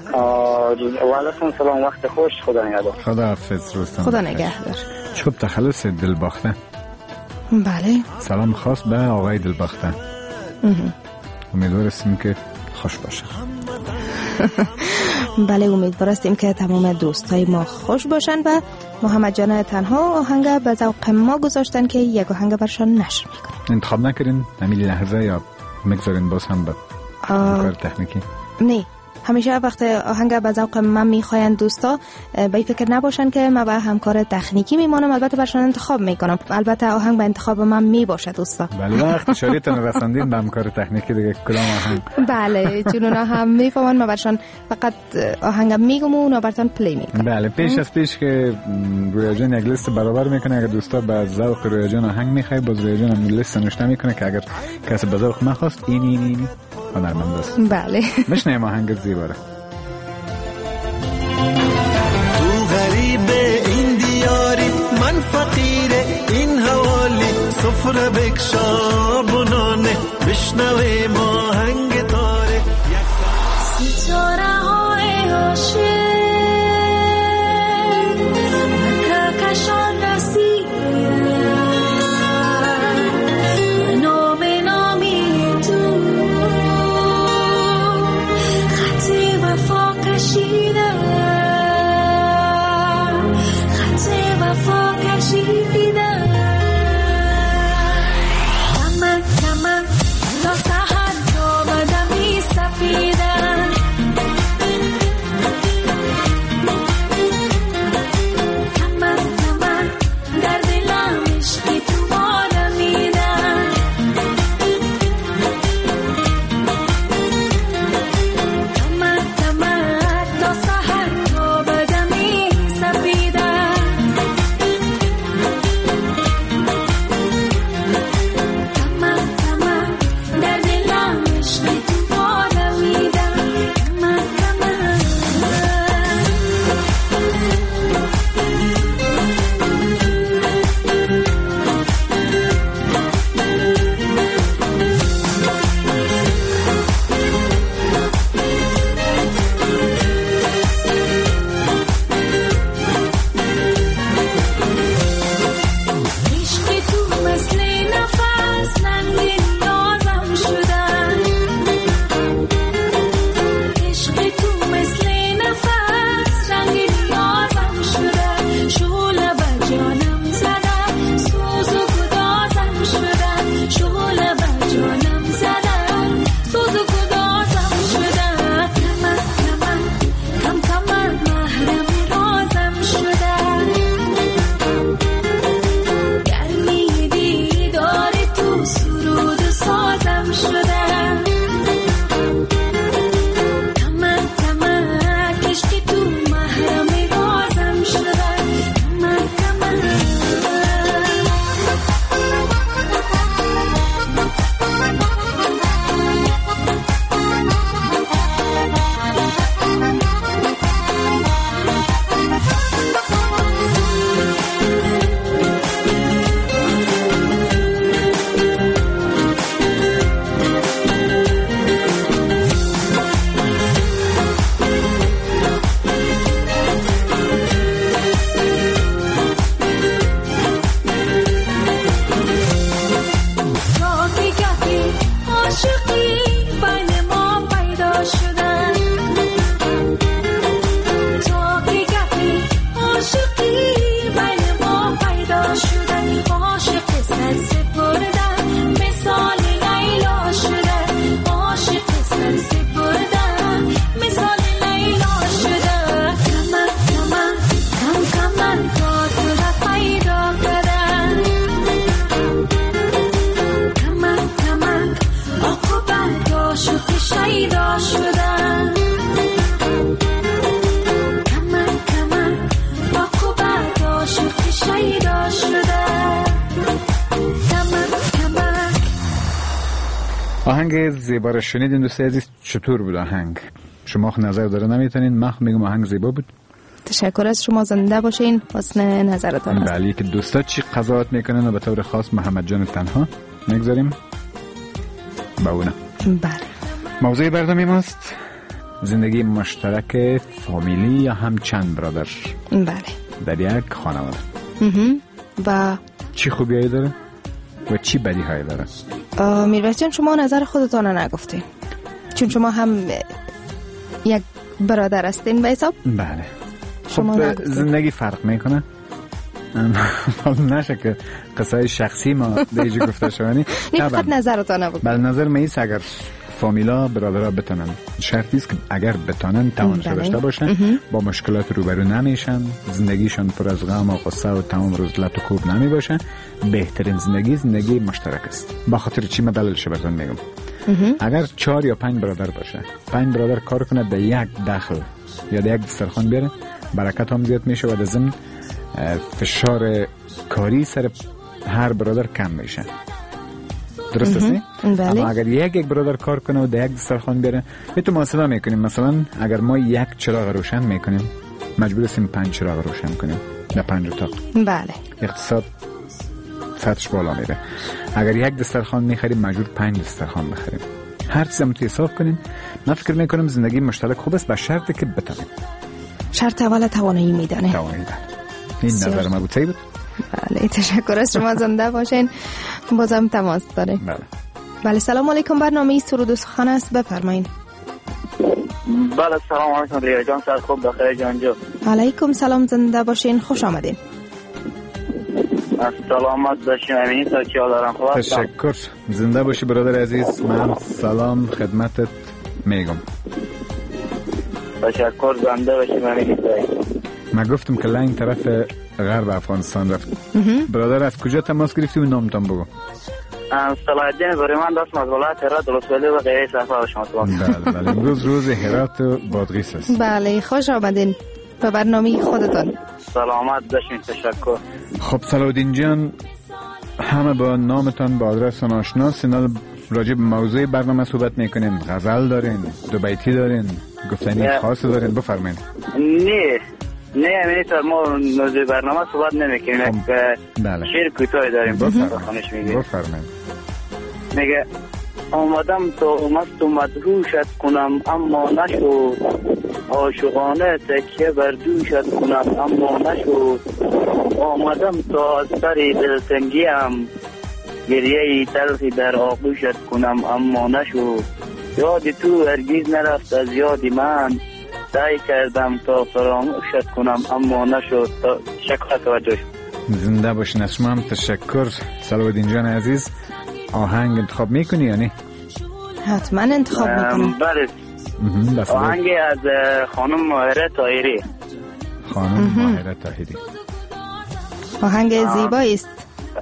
و علیکم سلام، وقت خوش. خدا نگهدار.
خدا حافظ روستان.
خدا نگهدار.
چوب تخلص دلباخته.
بله.
سلام خاص به آقای دلباخته. امیدوارستیم که خوش باشه.
بله، امیدوارستیم که تمام دوستای ما خوش باشن. و محمد جان تنها آهنگ به ذوق ما گذاشتن که یک آهنگ برشان نشر میکنه.
انتخاب نکردین همین لحظه یا میگذارین باز هم به کار تکنیکی؟
نه، همیشه وقت آهنگ به ذوق من میخواین دوستا به فکر نباشن که من به همکار تکنیکی میمانم. البته برشان انتخاب میکنم. البته آهنگ به انتخاب من میباشه دوستا.
بله، وقت شریتون رساندین به همکار تکنیکی دیگه کلام آهنگ.
بله، چون اونا هم میفهمن من برشان فقط آهنگ میگم و اونا براتون پلی میکنم.
بله، پیش از پیش که رویا جان یک لیست برابر میکنه. اگر دوستا به ذوق رویا جان آهنگ میخوای، باز رویا جان هم لیست نوشته میکنه که اگر کسی به ذوق من خواست این هنرمند است.
بله،
میشنیم آهنگ زیباره.
تو غریب این دیاری، من فقیر این حوالی، سفره بکشا بنانه، بشنوه آهنگ تاره.
ستاره های عاشق کهکشان رسید، نام نامی تو خط وفا کشیده، خط وفا کشیده. من تا سحر تا بدمی سفیدن، کمن در دلم عشقی تو آدمیدن. کمن تا سحر تا بدمی سفیدن. پیدا شده.
آهنگ زیبا رو شنیدین دوست عزیز. چطور بود آهنگ؟ شما نظر داره نمیتونین؟ من میگم آهنگ زیبا بود.
تشکر از شما، زنده باشین. حسن نظرتان است.
بله، که دوستا چی قضاوت میکنن و به طور خاص محمد جان تنها میگذاریم با اونا.
بله،
موضوع برنامه ماست زندگی مشترک فامیلی یا هم چند برادر
بله
در یک خانواده.
و
چی خوبیایی داره و چی بدیهایی داره؟
میرویس جان، شما نظر خودتان رو نگفتین چون شما هم یک برادر هستین به حساب.
بله. خب زندگی فرق میکنه. نشه که قصه شخصی ما دیجی گفته شوانی.
نه فقط نظرتان نبود.
بله، نظر میست اگر فامیلا برادرها بتونن، شرطی است که اگر بتونن توانش داشته باشن، با مشکلات روبرو نمیشن، زندگیشان پر از غم و غصه و تمام روز لط و کوب نمی باشه، بهترین زندگی مشترک است. با خاطر چی من دلیلش براتون میگم. اگر 4 یا 5 برادر باشه، 5 برادر کار کنه در یک دخل یا در یک دسترخوان بیاره، برکت هم زیاد میشه و در ضمن فشار کاری سر هر برادر کم میشه. درست است نه؟ اما اگر یک برادر کار کنه و در یک دسترخوان بیاره، تو محاسبه میکنیم. مثلا اگر ما یک چراغ روشن میکنیم، مجبور هستیم 5 چراغ روشن کنیم در 5 اتاق.
بله.
اقتصاد سطحش بالا میره. اگر یک دسترخوان میخریم، مجبور 5 دسترخوان بخریم. هر چیز هم احساب کنیم. من فکر میکنم زندگی مشترک خوب است، به شرطی که بتونیم.
شرط اول توانایی میدانه.
این نظر ما بود.
بله، تشکر از شما، زنده باشین. بازم تماس داریم. بله، سلام علیکم. برنامه سرود و سخن است، بفرمایید.
بله، سلام علیکم ریا جان، سر خوب بخیر جان جو.
علیکم سلام، زنده باشین، خوش آمدین.
سلامت باشین. امین ساکیا دارم.
تشکر، زنده باشی برادر عزیز. من سلام خدمتت میگم.
تشکر، زنده باشی.
من گفتم که این طرف غرب افغانستان رفت. برادر از کجا تماس گرفتی و نامتان بگو.
صلاح الدین بریمان، دست از ولایت هرات ولسوالی و غیره صفحه شما.
بله، امروز روز هرات و بادغیس است.
بله، خوش آمدین به برنامه خودتان.
سلامت باشین. تشکر.
خب صلاح الدین جان، همه با نامتان با آدرستان آشناس. راجع به موضوع برنامه صحبت میکنیم. غزل دارین، دو بیتی دارین، گفتنی خاص دارین، بفرمایید.
نه امینیتر ما موضوع برنامه صحبت نمیکنیم.
بله.
شعر کوتاهی داریم.
بفرمایید.
میگه آمدم تا مست و مدهوشت کنم اما نشد، عاشقانه تکیه بر دوشت کنم اما نشد، آمدم تا از سر دلتنگیم گریه تلخی در آغوشت کنم اما نشد، یاد تو هرگز نرفت از یاد من، سعی کردم تا فراموشت کنم اما نشد. شکر توجه.
زنده باشین. از شما هم تشکر صلاح الدین جان عزیز. آهنگ انتخاب میکنی یا نه؟
حتما انتخاب میکنم.
بله. آهنگ از خانم ماهره طاهری.
خانم ماهره طاهری.
آهنگ زیبایی است.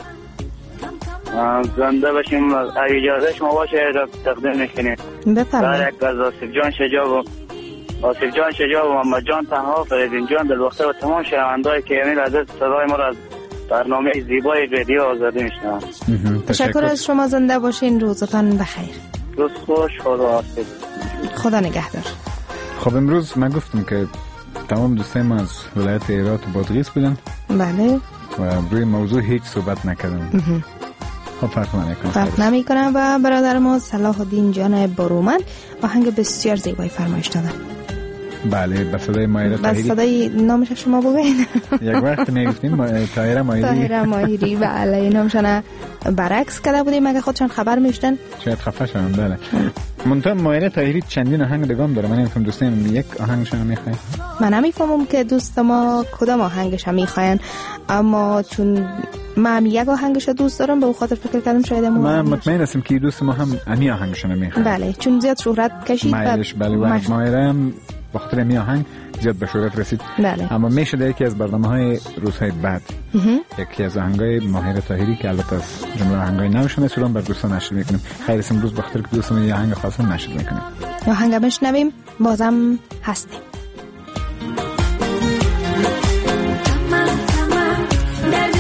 زنده باشیم. اجازه شما باشه تقدیم میکنیم.
بفرمایید.
یک از آصف جان شجاع و محمد جان تنها، فریدین جان دلبخته و تمام شنوندهایی که امین عزیز صدای ما را از برنامه زیبای رادیو آزادی میشنوند.
تشکر از شما، زنده باشین. روزتان بخیر.
روز خوش. خدا حافظ.
خدا نگهدار.
خب امروز من گفتم که تمام دوستای ما از ولایت هرات و بادغیس بودن.
بله.
و روی موضوع هیچ صحبت نکردم. خب فرق
نمیکنه. و برادر ما صلاح الدین جان برومند آهنگ بسیار زیبایی فرمایش دادن.
بله، به صدای ماهره طاهری.
به صدای نامش شما بگوین.
یک وقت میگفتیم طاهره
ماهری. بله، نامشان برعکس کرده بودیم اگه خودشان خبر میشتن.
شاید خفه شدن. بله. منتها ماهره طاهری چندین آهنگ دگام داره. من نمیفهم دوستان یک آهنگشون میخواین.
من نمیفهمم که دوست ما کدام آهنگش میخواین، اما چون من یک آهنگش دوست دارم، به اون خاطر فکر کردم شاید
من مطمئن هستم که دوست ما هم امی آهنگشون میخواد.
بله، چون زیاد شهرت کشید.
بله، ماهره هم به خاطر امی آهنگ زیاد به شهرت رسید.
بله.
اما میشه یکی از برنامه‌های روزهای بعد یکی از آهنگای ماهره طاهری که البته از جمله آهنگای نوشونه سلام بر دوستان نشر میکنیم. خیر امروز به خاطر که دوستان یه آهنگ خاص نشر میکنیم.
آهنگ بشنویم، بازم هستیم.
در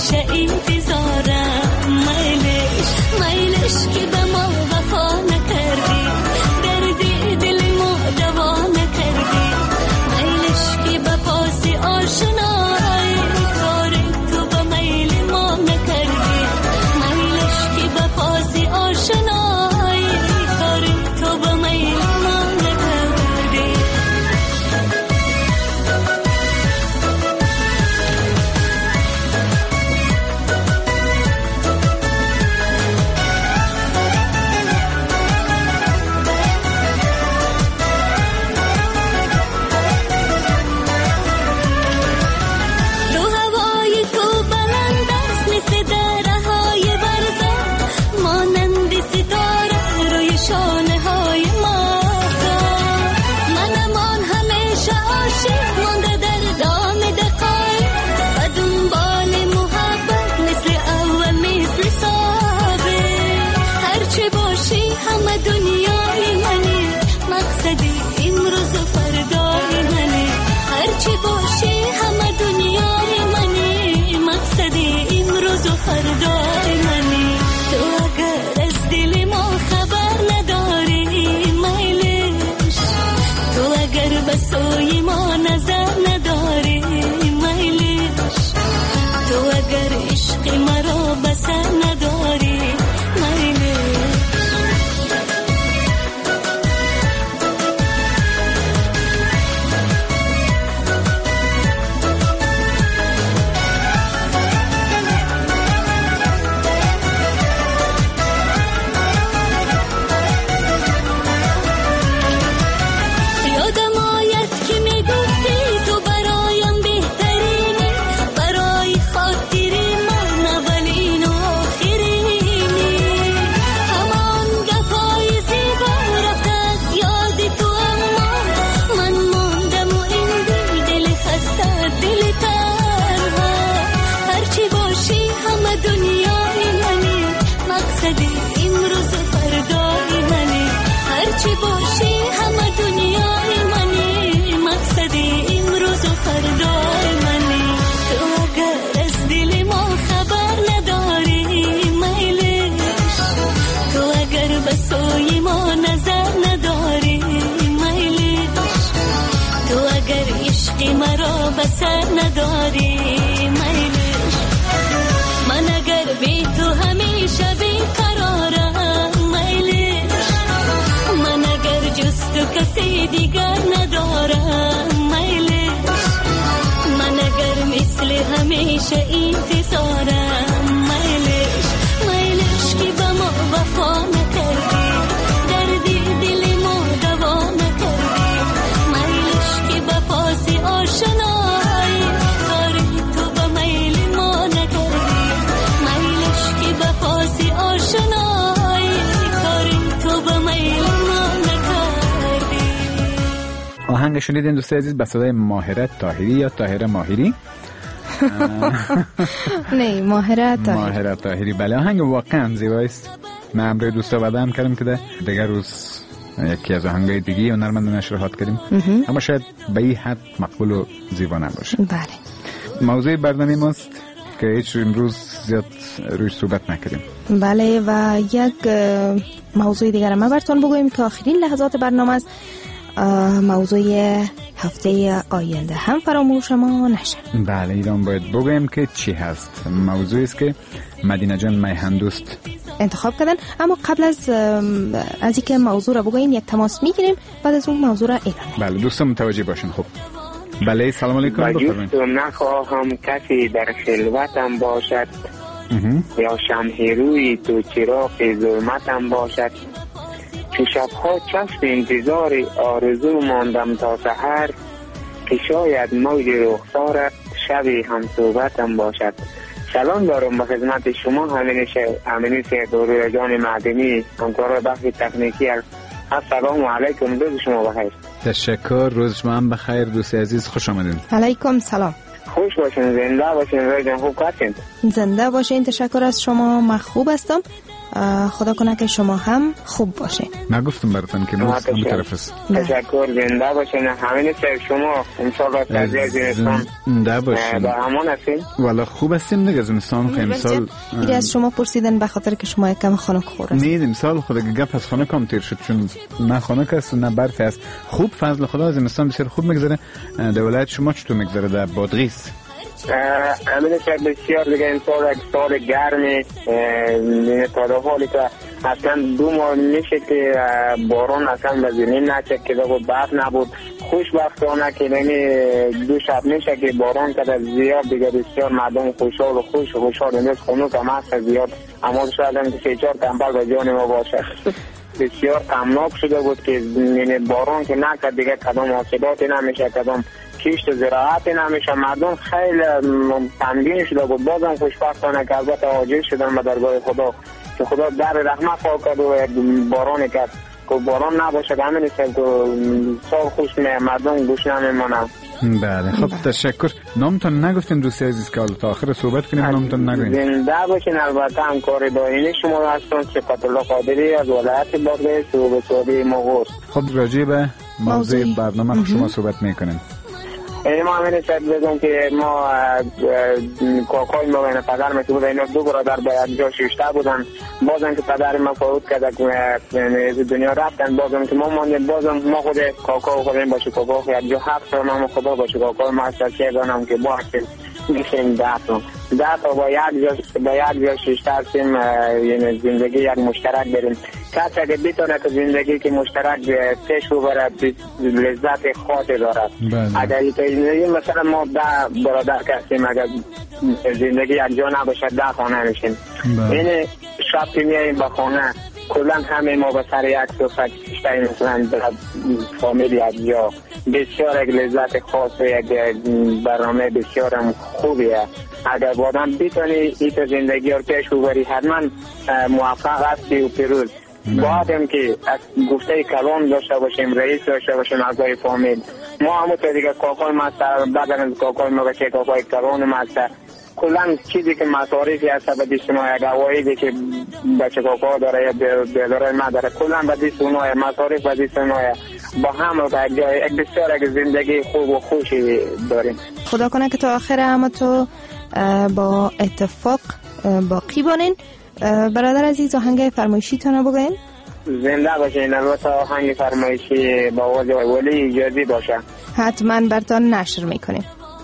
همیشه انتظارم. میلش که به ما وفا نکردی، دردی دل ما دوا نکردی. میلش که به پاس آشنایی، کار تو به میل ما نکردی. میلش که به پاس آشنایی، کار تو به میل ما نکردی. سوی ما نظر نداری میلش، تو اگر عشق مرا بسر نداری میلش. مرا بسر نداری میلش، من اگر بی تو همیشه بی قرارم میلش. من اگر جز تو کسی دیگر ندارم میلش، من اگر مثل همیشه انتظارم میلش. میلش که به ما وفا نکردی، دردی دل ما دوا نکردی. میلش که به پاس آشنایی، کاری تو به میل ما نکردی. میلش که به پاس آشنایی، کاری تو به میل ما نکردی.
آهنگ شنیدین دوستای عزیز به صدای ماهره طاهری یا طاهره ماهری؟
نه ماهره
طاهری. بله آهنگ واقعا زیبایست. من امروز دوستا بدم کردم که دیگر روز یکی از آهنگای دیگه هنرمند نشر کردیم، اما شاید به این حد مقبول و زیبا نباشه.
بله.
موضوع برنامه ماست که هیچ امروز زیاد روش صحبت نکردیم.
بله و یک موضوع دیگر ما براتون بگویم که آخرین لحظات برنامه است. موضوع هفته آینده هم فراموش ما نشه.
بله ایران باید بگویم که چی هست. موضوعی است که مدینه جان میهندوست
انتخاب کردن، اما قبل از اینکه موضوع را بگوییم یک تماس میگیریم، بعد از اون موضوع را اعلام.
بله دوستان متوجه باشین. خب بله سلام علیکم.
بفرمایید. نخواهم کسی در خلوتم باشد، یا شمع روی تو چراغ ظلمتم باشد. چو شبها چشم انتظار آرزو ماندم تا سحر، که شاید موج رخسارت شبی هم صحبتم باشد. سلام دارم به خدمت شما همینی سیدوری جان معدنی، همکار بخش تکنیکی. السلام علیکم، روز شما بخیر.
تشکر، روز شما هم بخیر دوست عزیز، خوش آمدین.
علیکم سلام.
خوش باشین، زنده باشین، رای جان خوب هستین؟
زنده باشین، تشکر از شما، من خوب هستم. خدا کنه که شما هم خوب باشین.
نگفتم براتون که روز همه طرف است.
تشکر، زنده باشین. همین سر شما انشالله تازه زمستان
زنده باشین.
با امان هستین؟
والا خوب هستیم دیگه. زمستان خیلی امسال
ایری از شما پرسیدن به خاطر که شما یکم خنک خور است.
نه امسال خدا گپ از خنک کم تیر شد، چون نه خنک است نه برف است. خوب فضل خدا زمستان بسیار خوب میگذره. در ولایت شما چطور میگذره در بادغیس؟
همین شب بسیار دیگه این سال گرمی تا در حالی که اصلا 2 ماه میشه که باران اصلا به زمین نچکیده بود، برف نبود. خوشبختانه که 2 شب میشه که باران کرده زیاد دیگه بسیار مردم خوشحال و خوشحال امروز خنک هم هست زیاد. اما شاید هم که 3-4 تنبل به جان ما باشه. بسیار غمناک شده بود که باران که نکرد دیگه کدام حاصلاتی نمیشه، کدام کشت زراعتی نمیشه. مردم خیلی غمگین شده بود. بازم خوشبختانه که البته عاجز شدن به درگاه خدا که خدا در رحمت وا کرد و باران کرد که باران نباشه همین سال سال خوش مردم گوش نمیمونن.
بله خب تشکر. نامتون نگفتین دوستی عزیز که تا آخر صحبت کنیم نامتون نگوین.
زنده باشین. البته همکار دائمی شما هستم صفت الله قادری از ولایت بادغیس و سعودی مغرب.
خب راجع به موضوع برنامه شما صحبت میکنیم.
ما همین سر بگم که ما کاکای ما و پدر که بود اینا 2 برادر به یک جا شیشته بودن. بازم که پدر ما فوت کرد که دنیا رفتن، بازم که ما ماندیم. بازم ما خود کاکا خودیم باشه کاکا یک جا 7 سال ما خدا باشه کاکا ما هست که دانم که با هستیم میشیم 10 تا با یک جا شیشته هستیم. یعنی زندگی یک مشترک بریم. کسی اگه بیتونه که زندگی که مشترک پیش ببره لذت خاطر دارد. اگر مثلا ما 10 برادر هستیم، اگر زندگی یک جا نباشه 10 خانه میشیم. یعنی شب که میاییم به خانه کلا همه ما به سر یک صفحه کشتیم مثلا فامیل یک جا. بسیار یک لذت خاص و یک برنامه بسیار هم خوبیه. اگر بادم بیتونی ایت زندگی رو پیش ببری حتما موفق هستی و پیروز. باید که از گفته کلام داشته باشیم، رئیس داشته باشیم اعضای فامیل. ما همونطور دیگه کاکای مستر بعد از کاکای ما بچه کاکای کلام مستر کلا چیزی که مصارفی هست به دست ما، یک عوایدی که بچه کاکا داره یا بیاداره ما داره کلا به دست اونها، مصارف به دست اونها. با هم یک بسیار یک زندگی خوب و خوشی داریم.
خدا کنه که تا آخر همه تو با اتفاق باقی بانین. برادر عزیز آهنگ فرمایشی تانو بگوین؟
زنده باشین. البته آهنگ فرمایشی با آواز ولی اجازی باشه
حتما برتان نشر میکنیم.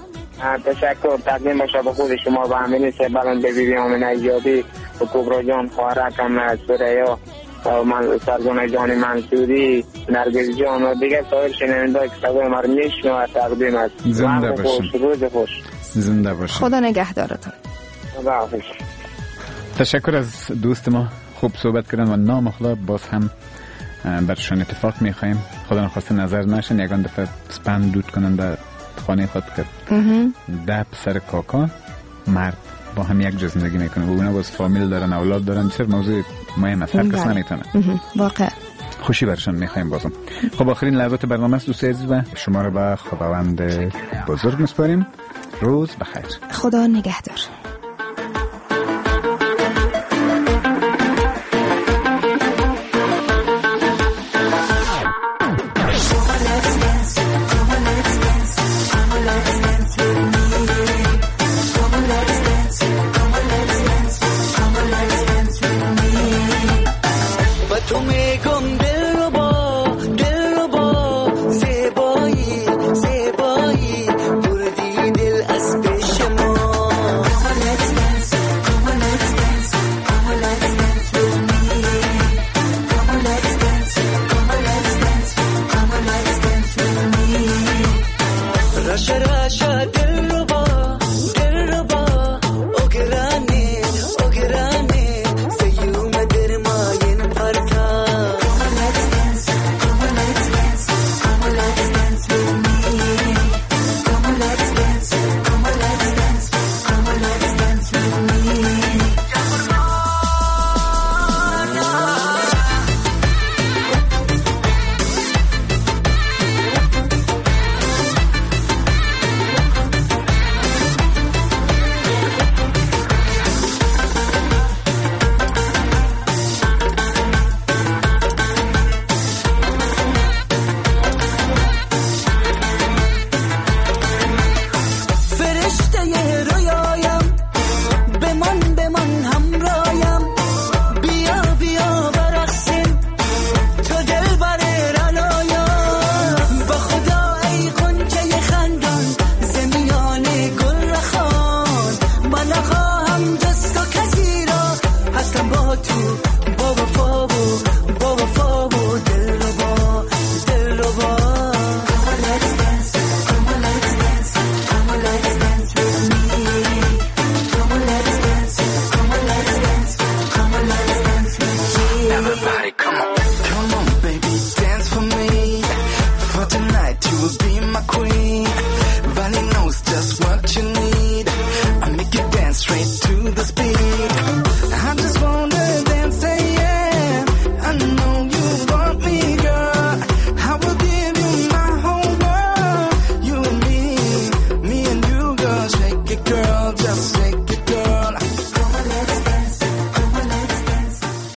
تشکر. تقدیم باشه به خود شما و همین سبلان به بیبی آمینه ایجادی و کبرا جان خواهرکم سریا و من سرزانه جان منصوری نرگز جان و دیگه سایر شنونده که صدای ما رو میشنوه تقدیم است.
زنده باشین.
روز خوش.
زنده باشین.
خدا نگهدارتان.
خدا حافظ.
تشکر از دوست ما. خوب صحبت کردن و نام خدا باز هم برشان اتفاق میخوایم. خدا نخواسته نظر نشن یگان دفعه سپند دود کنن در خانه خود کرد. 10 پسر کاکا مرد با هم یک جا زندگی میکنن و اونا باز فامیل دارن، اولاد دارن. بسیار موضوع مهم است، هر کس نمیتونه.
واقعا
خوشی برشان میخوایم بازم. خب آخرین لحظات برنامه است دوست عزیز و شما رو به خداوند بزرگ میسپاریم. روز بخیر.
خدا نگهدار.
تو میگم